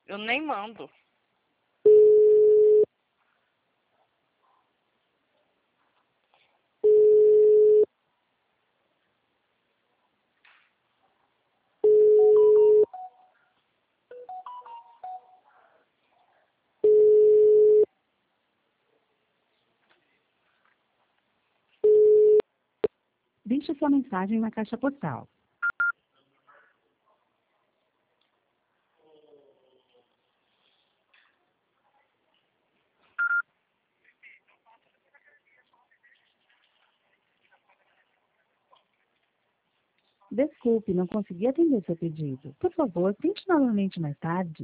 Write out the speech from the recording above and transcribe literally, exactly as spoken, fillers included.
Eu nem mando. Deixe sua mensagem na caixa postal. Desculpe, não consegui atender seu pedido. Por favor, tente novamente mais tarde.